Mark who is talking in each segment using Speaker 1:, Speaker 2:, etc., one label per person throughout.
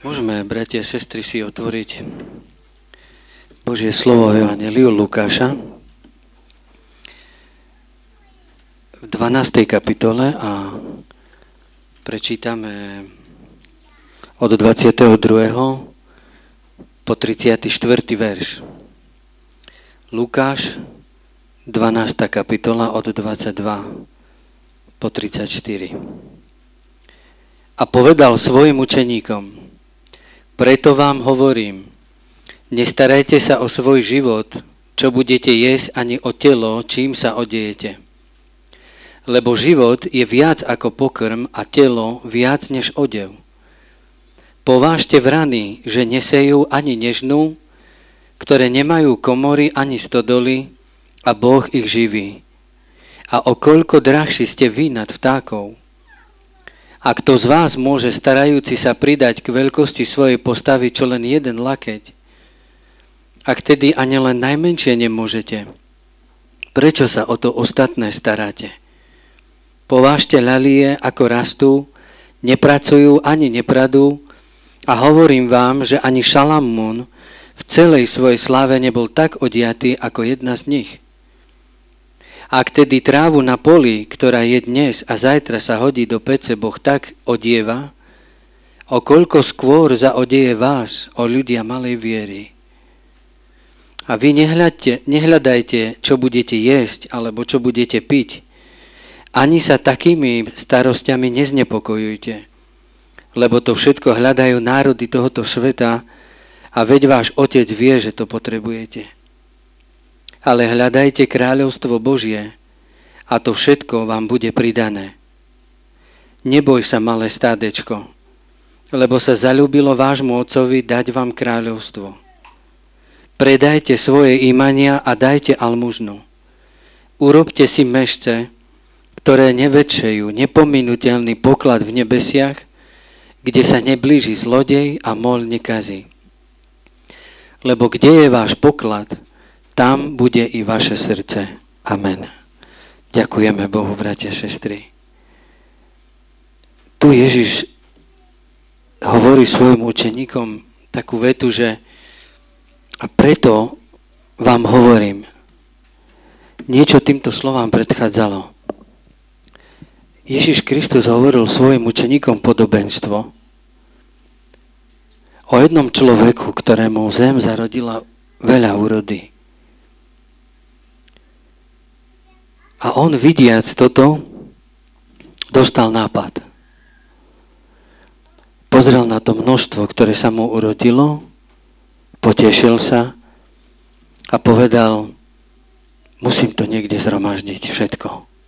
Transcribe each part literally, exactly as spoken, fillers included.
Speaker 1: Môžeme, bratia a sestry, si otvoriť Božie slovo v Evanjeliu Lukáša v dvanástej kapitole a prečítame od dvadsiateho druhého po tridsiaty štvrtý verš. Lukáš, dvanásta kapitola od dvadsaťdva po tridsaťštyri. A povedal svojim učeníkom: Preto vám hovorím, nestarajte sa o svoj život, čo budete jesť, ani o telo, čím sa odejete. Lebo život je viac ako pokrm a telo viac než odev. Povážte vrany, že nesejú ani nežnú, ktoré nemajú komory ani stodoly, a Boh ich živí. A o koľko drahší ste vy nad vtákov? A kto z vás môže starajúci sa pridať k veľkosti svojej postavy čo len jeden lakeť? Ak tedy ani len najmenšie nemôžete, prečo sa o to ostatné staráte? Povážte ľalie, ako rastú, nepracujú ani nepradú, a hovorím vám, že ani Šalamún v celej svojej sláve nebol tak odiatý ako jedna z nich. Ak tedy trávu na poli, ktorá je dnes a zajtra sa hodí do pece, Boh tak odieva, o koľko skôr zaodieje vás, o ľudia malej viery. A vy nehľadte, nehľadajte, čo budete jesť, alebo čo budete piť. Ani sa takými starostiami neznepokojujte, lebo to všetko hľadajú národy tohoto sveta a veď váš Otec vie, že to potrebujete. Ale hľadajte kráľovstvo Božie a to všetko vám bude pridané. Neboj sa, malé stádečko, lebo sa zaľúbilo vášmu Otcovi dať vám kráľovstvo. Predajte svoje imania a dajte almužnu. Urobte si mešce, ktoré nevedšejú nepominuteľný poklad v nebesiach, kde sa neblíži zlodej a moľ nekazí. Lebo kde je váš poklad, tam bude i vaše srdce. Amen. Ďakujeme Bohu, bratia a sestry. Tu Ježiš hovorí svojim učeníkom takú vetu, že a preto vám hovorím. Niečo týmto slovám predchádzalo. Ježiš Kristus hovoril svojim učeníkom podobenstvo o jednom človeku, ktorému zem zarodila veľa úrody. A on, vidiac toto, dostal nápad. Pozrel na to množstvo, ktoré sa mu urodilo, potešil sa a povedal: musím to niekde zhromaždiť, všetko.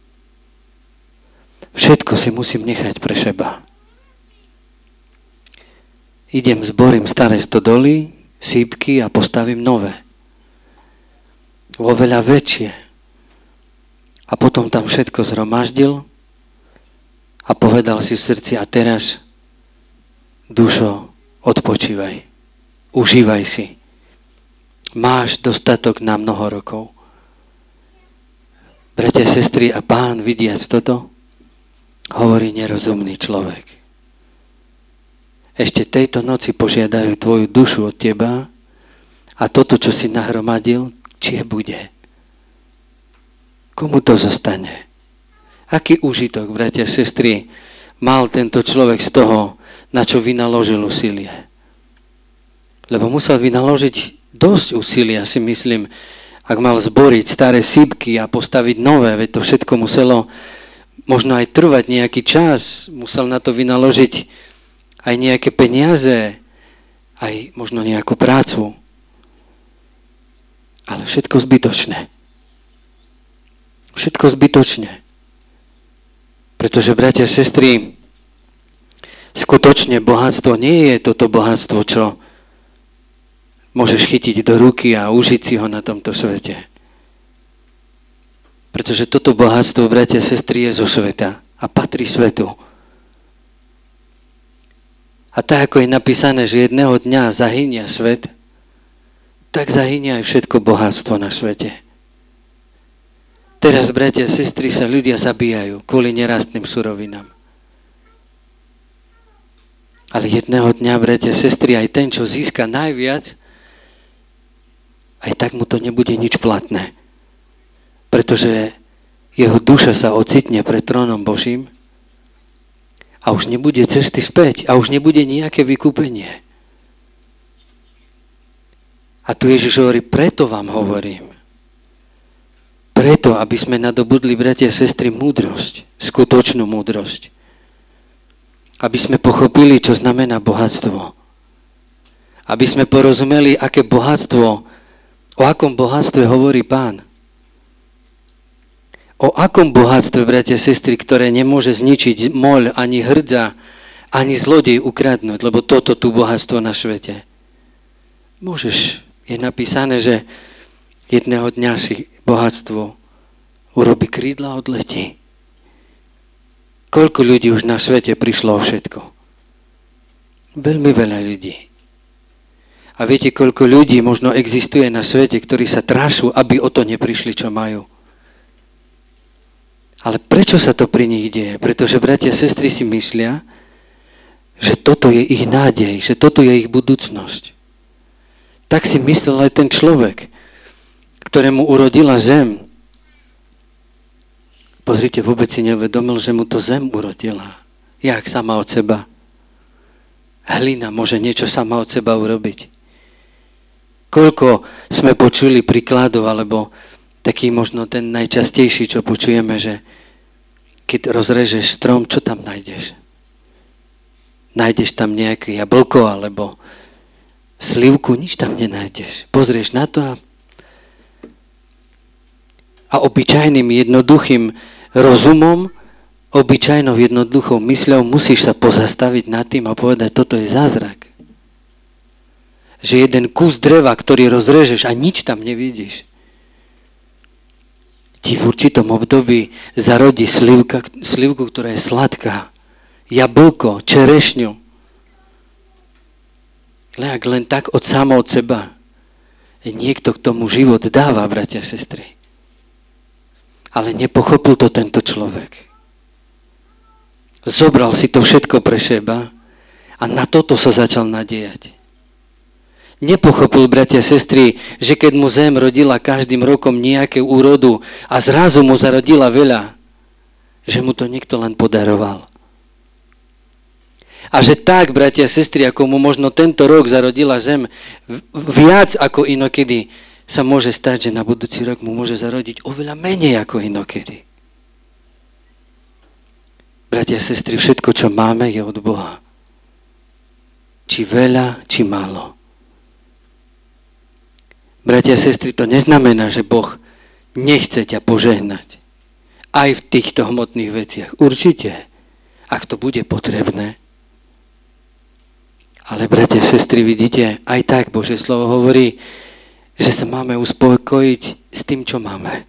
Speaker 1: Všetko si musím nechať pre seba. Idem, zborím staré stodoly, sípky a postavím nové. Oveľa väčšie. A potom tam všetko zhromaždil a povedal si v srdci: a teraz, dušo, odpočívaj. Užívaj si. Máš dostatok na mnoho rokov. Bratia, sestry, a Pán, vidiac toto, hovorí: nerozumný človek. Ešte tejto noci požiadajú tvoju dušu od teba a toto, čo si nahromadil, čie bude? Komu to zostane? Aký úžitok, bratia a sestry, mal tento človek z toho, na čo vynaložil úsilie? Lebo musel vynaložiť dosť úsilia, si myslím, ak mal zboriť staré sípky a postaviť nové, veď to všetko muselo možno aj trvať nejaký čas, musel na to vynaložiť aj nejaké peniaze, aj možno nejakú prácu. Ale všetko zbytočné. Všetko zbytočne. Pretože, bratia a sestry, skutočne bohatstvo nie je toto bohatstvo, čo môžeš chytiť do ruky a užiť si ho na tomto svete. Pretože toto bohatstvo, bratia a sestry, je zo sveta a patrí svetu. A tak, ako je napísané, že jedného dňa zahynia svet, tak zahynia aj všetko bohatstvo na svete. Teraz, bratia a sestry, sa ľudia zabíjajú kvôli nerastným surovinám. Ale jedného dňa, bratia, sestry, aj ten, čo získa najviac, aj tak mu to nebude nič platné. Pretože jeho duša sa ocitne pred trónom Božím a už nebude cesty späť a už nebude nejaké vykúpenie. A tu Ježiš hovorí, preto vám hovorím. Preto, aby sme nadobudli, bratia a sestry, múdrosť, skutočnú múdrosť. Aby sme pochopili, čo znamená bohatstvo. Aby sme porozumeli, aké bohatstvo, o akom bohatstve hovorí Pán. O akom bohatstve, bratia a sestry, ktoré nemôže zničiť moľ, ani hrdza, ani zlodej ukradnúť, lebo toto tu bohatstvo na svete. Môžeš, je napísané, že jedného dňa si bohatstvo urobí krídla a odletí. Koľko ľudí už na svete prišlo o všetko? Veľmi veľa ľudí. A viete, koľko ľudí možno existuje na svete, ktorí sa trášu, aby o to neprišli, čo majú. Ale prečo sa to pri nich deje? Pretože bratia a sestry si myslia, že toto je ich nádej, že toto je ich budúcnosť. Tak si myslel aj ten človek, ktorému urodila zem. Pozrite, vôbec si neuvedomil, že mu to zem urodila. Jak sama od seba. Hlina môže niečo sama od seba urobiť. Koľko sme počuli príkladov, alebo taký možno ten najčastejší, čo počujeme, že keď rozrežeš strom, čo tam nájdeš? Nájdeš tam nejaké jablko, alebo slivku, nič tam nenájdeš. Pozrieš na to a, a obyčajným, jednoduchým rozumom, obyčajnou jednoduchou mysľou musíš sa pozastaviť nad tým a povedať, toto je zázrak. Že jeden kus dreva, ktorý rozrežeš a nič tam nevidíš, ti v určitom období zarodí slivka, slivku, ktorá je sladká, jablko, čerešňu. Len, len tak od samo od seba. Niekto k tomu život dáva, bratia a sestry. Ale nepochopil to tento človek. Zobral si to všetko pre seba a na toto sa začal nadejať. Nepochopil, bratia a sestry, že keď mu zem rodila každým rokom nejaké úrodu a zrazu mu zarodila veľa, že mu to niekto len podaroval. A že tak, bratia a sestry, ako mu možno tento rok zarodila zem viac ako inokedy, sa môže stať, že na budúci rok mu môže zarodiť oveľa menej ako inokedy. Bratia a sestry, všetko, čo máme, je od Boha. Či veľa, či málo. Bratia a sestry, to neznamená, že Boh nechce ťa požehnať. Aj v týchto hmotných veciach. Určite, ak to bude potrebné. Ale, bratia a sestry, vidíte, aj tak Božie slovo hovorí, že sa máme uspokojiť s tým, čo máme.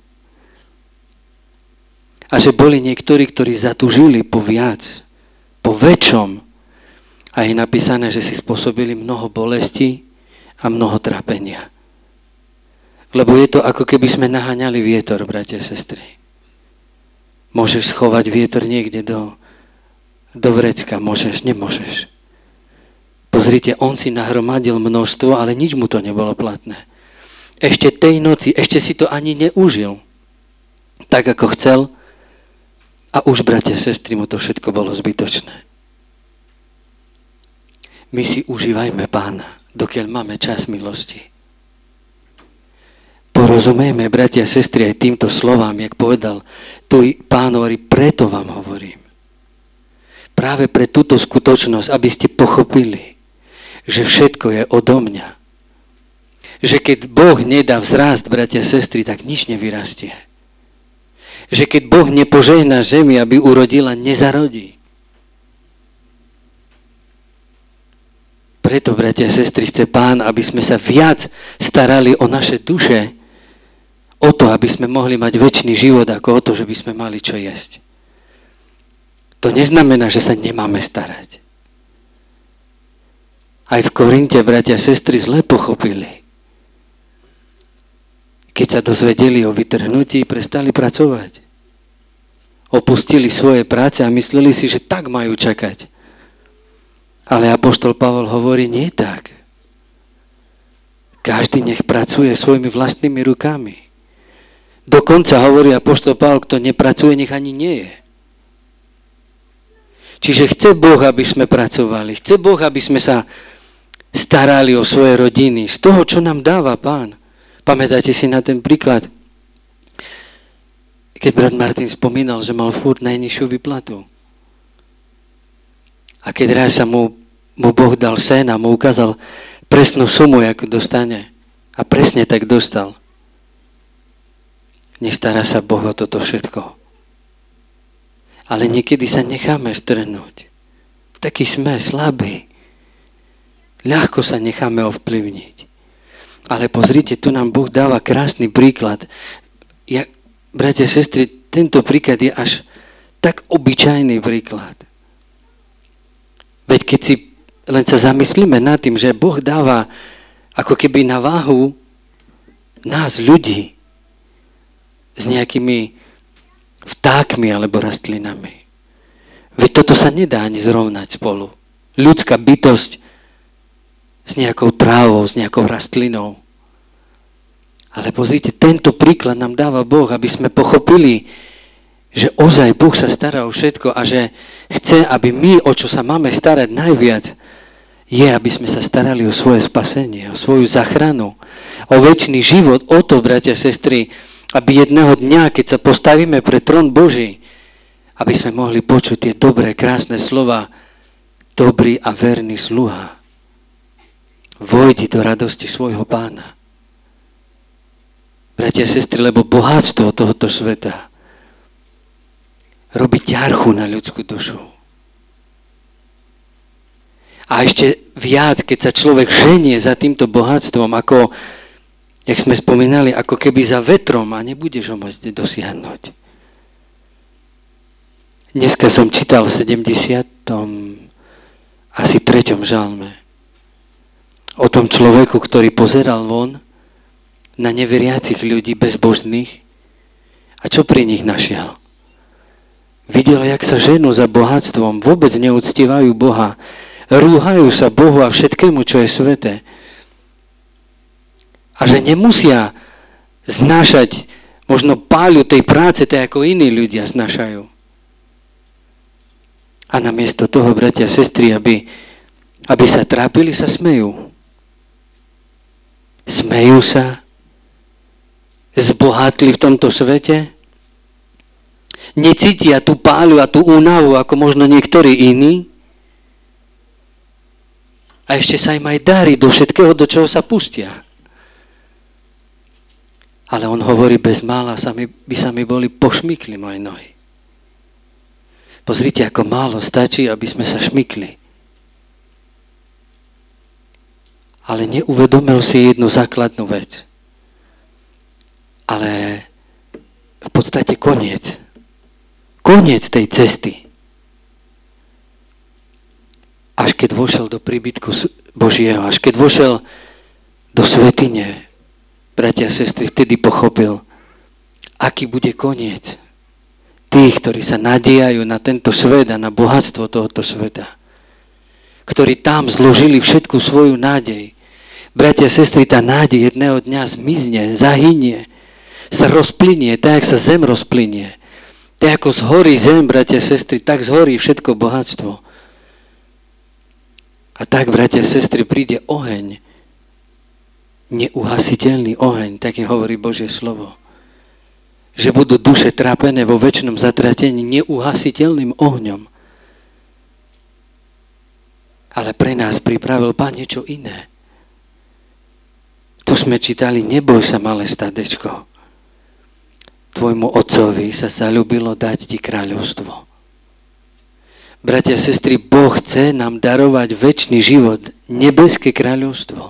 Speaker 1: A že boli niektorí, ktorí zatúžili po viac, po väčšom. A je napísané, že si spôsobili mnoho bolesti a mnoho trápenia. Lebo je to, ako keby sme naháňali vietor, bratia a sestry. Môžeš schovať vietor niekde do, do vrecka, môžeš, nemôžeš. Pozrite, on si nahromadil množstvo, ale nič mu to nebolo platné. Ešte tej noci, ešte si to ani neužil, tak ako chcel, a už, bratia a sestry, mu to všetko bolo zbytočné. My si užívajme Pána, dokiaľ máme čas milosti. Porozumejme, bratia a sestry, aj týmto slovám, jak povedal, tu Pán hovorí, preto vám hovorím. Práve pre túto skutočnosť, aby ste pochopili, že všetko je odo mňa. Že keď Boh nedá vzrast, bratia a sestry, tak nič nevyrastie. Že keď Boh nepožehná zemi, aby urodila, nezarodí. Preto, bratia a sestry, chce Pán, aby sme sa viac starali o naše duše, o to, aby sme mohli mať večný život, ako o to, že by sme mali čo jesť. To neznamená, že sa nemáme starať. Aj v Korinte, bratia a sestry, zle pochopili. Keď sa dozvedeli o vytrhnutí, prestali pracovať. Opustili svoje práce a mysleli si, že tak majú čakať. Ale apoštol Pavol hovorí, nie tak. Každý nech pracuje svojimi vlastnými rukami. Dokonca hovorí apoštol Pavol, kto nepracuje, nech ani nie je. Čiže chce Boh, aby sme pracovali. Chce Boh, aby sme sa starali o svoje rodiny. Z toho, čo nám dáva Pán. Pamätáte si na ten príklad? Keď brat Martin spomínal, že mal furt najnižšiu výplatu. A keď raz sa mu, mu Boh dal sen a mu ukázal presnú sumu, akú dostane. A presne tak dostal. Nestará sa Boh o toto všetko. Ale niekedy sa necháme strhnúť. Takí sme slabí. Ľahko sa necháme ovplyvniť. Ale pozrite, tu nám Boh dáva krásny príklad. Ja, bratia, sestry, tento príklad je až tak obyčajný príklad. Veď keď si len sa zamyslíme nad tým, že Boh dáva ako keby na váhu nás, ľudí, s nejakými vtákmi alebo rastlinami. Veď toto sa nedá ani zrovnať spolu. Ľudská bytosť s nejakou trávou, s nejakou rastlinou. Ale pozrite, tento príklad nám dáva Boh, aby sme pochopili, že ozaj Boh sa stará o všetko a že chce, aby my, o čo sa máme starať najviac, je, aby sme sa starali o svoje spasenie, o svoju zachranu, o večný život, o to, bratia, sestry, aby jedného dňa, keď sa postavíme pre trón Boží, aby sme mohli počuť tie dobré, krásne slova, dobrý a verný sluha. Vojdi do radosti svojho Pána. Bratia, sestry, lebo bohatstvo tohoto sveta robí ťarchu na ľudskú dušu. A ešte viac, keď sa človek ženie za týmto bohatstvom, ako, jak sme spomínali, ako keby za vetrom a nebudeš ho môcť dosiahnuť. Dneska som čítal v sedemdesiatom asi treťom žalme o tom človeku, ktorý pozeral von na neveriacich ľudí bezbožných a čo pri nich našiel? Videl, jak sa ženú za bohatstvom, vôbec neúctievajú Boha, rúhajú sa Bohu a všetkému, čo je sveté. A že nemusia znášať možno páľu tej práce, tak ako iní ľudia znášajú. A namiesto toho, bratia a sestry, aby, aby sa trápili, sa smejú. Smejú sa, zbohatli v tomto svete, necítia tú páľu a tú únavu, ako možno niektorí iní, a ešte sa im aj darí do všetkého, do čoho sa pustia. Ale on hovorí, bez mála sa mi, by sa mi boli pošmykli moje nohy. Pozrite, ako málo stačí, aby sme sa šmykli. Ale neuvedomil si jednu základnú vec. Ale v podstate koniec. Koniec tej cesty. Až keď vošiel do príbytku Božieho, až keď vošiel do svätyne, bratia a sestry, vtedy pochopil, aký bude koniec tých, ktorí sa nadiejajú na tento svet a na bohatstvo tohoto sveta. Ktorí tam zložili všetku svoju nádej. Bratia a sestry, tá nádej jedného dňa zmizne, zahynie, sa rozplynie, tak, jak sa zem rozplynie. Tak, ako zhorí zem, bratia a sestry, tak zhorí všetko bohatstvo. A tak, bratia a sestry, príde oheň, neuhasiteľný oheň, tak je hovorí Božie slovo. Že budú duše trápené vo večnom zatratení neuhasiteľným ohňom. Ale pre nás pripravil Pán niečo iné. Tu sme čítali, neboj sa, malé stádečko. Tvojmu otcovi sa zaľúbilo dať ti kráľovstvo. Bratia a sestry, Boh chce nám darovať večný život, nebeské kráľovstvo.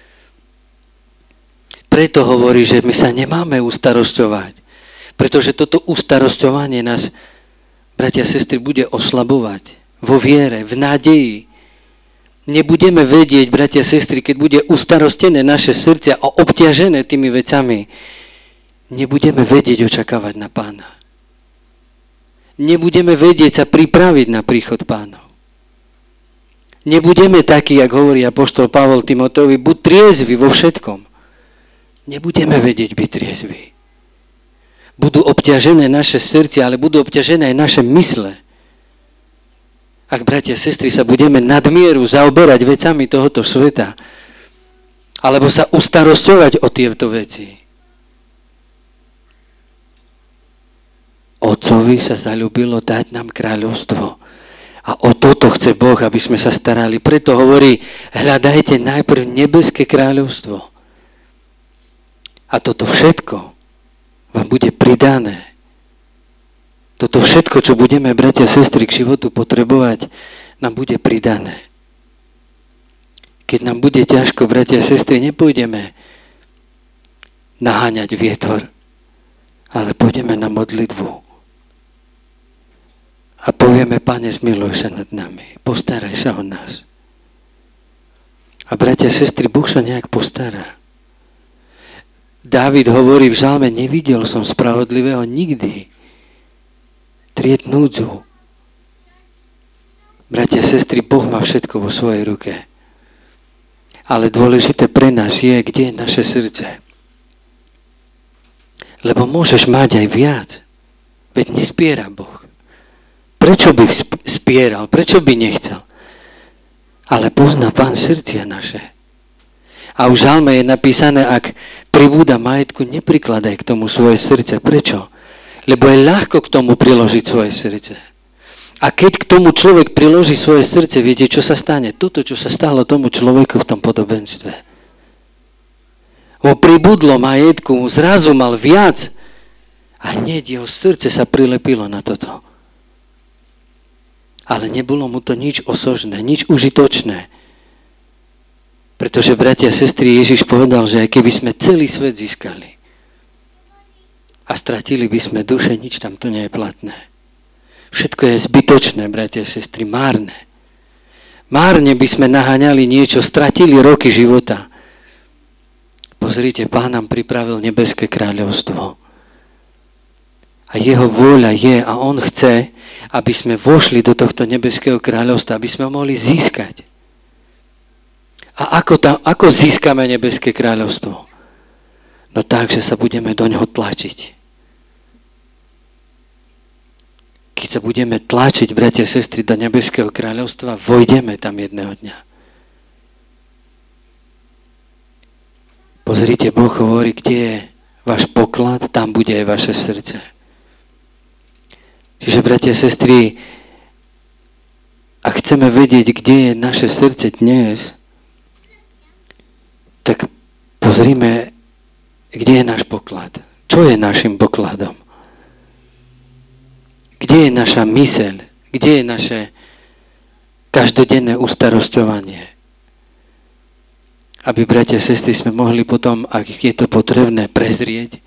Speaker 1: Preto hovorí, že my sa nemáme ustarosťovať, pretože toto ustarosťovanie nás, bratia a sestry, bude oslabovať vo viere, v nádeji. Nebudeme vedieť, bratia a sestry, keď bude ustarostené naše srdcia a obťažené tými vecami, nebudeme vedieť očakávať na Pána. Nebudeme vedieť sa pripraviť na príchod Pánov. Nebudeme takí, jak hovorí apoštol Pavol Timoteovi, buď triezvi vo všetkom. Nebudeme vedieť byť triezvi. Budú obťažené naše srdcia, ale budú obťažené aj naše mysle. Ak, bratia a sestry, sa budeme nadmieru zaoberať vecami tohoto sveta, alebo sa ustarosťovať o tieto veci. Otcovi sa zaľúbilo dať nám kráľovstvo. A o toto chce Boh, aby sme sa starali. Preto hovorí, hľadajte najprv nebeské kráľovstvo. A toto všetko vám bude pridané. Toto všetko, čo budeme, bratia a sestry, k životu potrebovať, nám bude pridané. Keď nám bude ťažko, bratia a sestry, nepôjdeme naháňať vietor, ale pôjdeme na modlitbu. A povieme, Pane, zmiluj sa nad nami, postaraj sa o nás. A bratia a sestry, Boh sa nejak postará. Dávid hovorí v žalme, nevidel som spravodlivého nikdy trieť núdzu. Bratia a sestry, Boh má všetko vo svojej ruke. Ale dôležité pre nás je, kde je naše srdce. Lebo môžeš mať aj viac, veď nespiera Boh. Prečo by spieral? Prečo by nechcel? Ale pozná Pán srdcia naše. A v žalme je napísané, ak pribúda majetku, neprikladaj k tomu svoje srdce. Prečo? Lebo je ľahko k tomu priložiť svoje srdce. A keď k tomu človek priloží svoje srdce, viete, čo sa stane? Toto, čo sa stalo tomu človeku v tom podobenstve. Mu pribudlo majetku, zrazu mal viac a hneď jeho srdce sa prilepilo na toto. Ale nebolo mu to nič osožné, nič užitočné. Pretože, bratia a sestry, Ježiš povedal, že aj keby sme celý svet získali a stratili by sme duše, nič tam to nie je platné. Všetko je zbytočné, bratia a sestry, márne. Márne by sme naháňali niečo, stratili roky života. Pozrite, Pán nám pripravil nebeské kráľovstvo. A jeho vôľa je a on chce, aby sme vošli do tohto nebeského kráľovstva, aby sme ho mohli získať. A ako, tam, ako získame nebeské kráľovstvo? No tak, že sa budeme do ňoho tlačiť. Keď sa budeme tlačiť, bratia a sestry, do nebeského kráľovstva, vojdeme tam jedného dňa. Pozrite, Boh hovorí, kde je váš poklad, tam bude aj vaše srdce. Čiže, bratia a sestry, ak chceme vedieť, kde je naše srdce dnes, tak pozrime, kde je náš poklad. Čo je našim pokladom? Kde je naša myseľ? Kde je naše každodenné ustarosťovanie? Aby, bratia a sestry, sme mohli potom, ak je to potrebné, prezrieť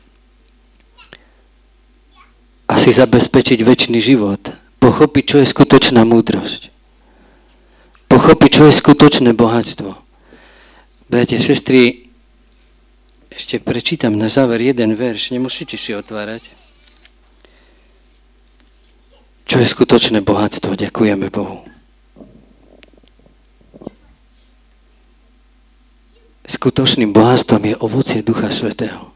Speaker 1: a si zabezpečiť večný život. Pochopiť, čo je skutočná múdrosť. Pochopiť, čo je skutočné bohatstvo. Bratia a sestry, ešte prečítam na záver jeden verš, nemusíte si otvárať. Čo je skutočné bohatstvo? Ďakujeme Bohu. Skutočným bohatstvom je ovocie Ducha Svätého.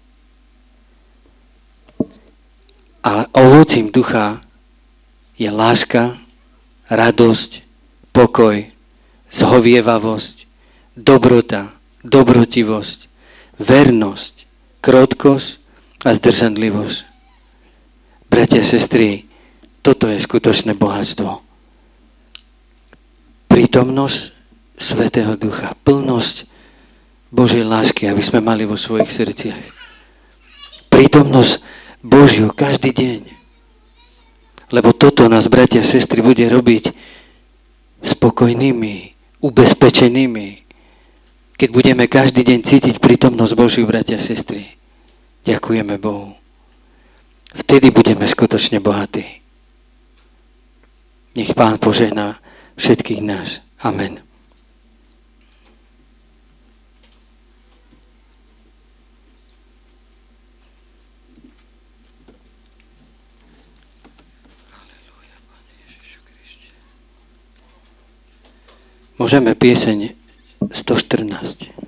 Speaker 1: Ale ovocím ducha je láska, radosť, pokoj, zhovievavosť, dobrota, dobrotivosť, vernosť, krotkosť a zdržanlivosť. Bratia a sestry, toto je skutočné bohatstvo. Prítomnosť Svätého Ducha, plnosť Božej lásky, aby sme mali vo svojich srdciach. Prítomnosť Božiu každý deň. Lebo toto nás, bratia a sestry, bude robiť spokojnými, ubezpečenými, keď budeme každý deň cítiť prítomnosť Božiu, bratia a sestry. Ďakujeme Bohu. Vtedy budeme skutočne bohatí. Nech Pán požehná všetkých nás. Amen. Môžeme pieseň sto štrnásť.